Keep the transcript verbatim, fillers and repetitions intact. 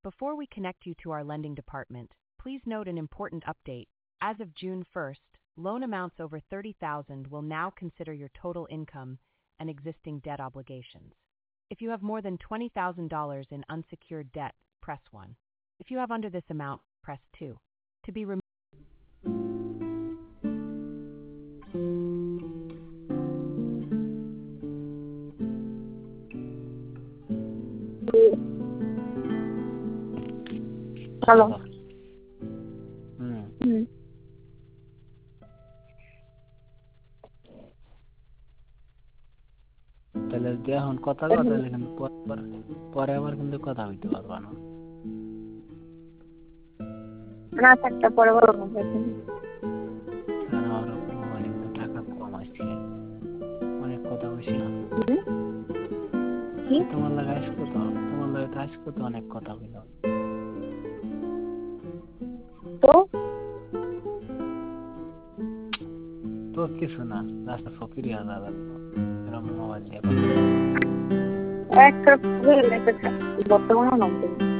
Before we connect you to our lending department, please note an important update. As of June first, loan amounts over thirty thousand dollars will now consider your total income and existing debt obligations. If you have more than twenty thousand dollars in unsecured debt, press one. If you have under this amount, press two. To be removed. Hello. হুম হুম তাহলে যদি এখন কথা কও তাহলে কিন্তু পরে পরে আবার কিন্তু কথা হইতে পারবা না। না থাকতে পরে বলো না। কারণ আমার মোবাইলে কিন্তু টাকা কম আসছে, অনেক কথা বলছি না। কি? তোমার লাগে আসবো তো, তোমার লাগে তো আসবো তো, অনেক কথা বললাম তো তো কিছু না, রাস্তা ফকিরি হাজার এরকম মোবাইল দিয়ে একটা বর্তমানে নাম